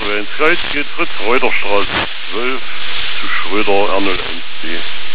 Wenn es geht, geht Fritz Reuterstraße 12 zu Schröder R01B.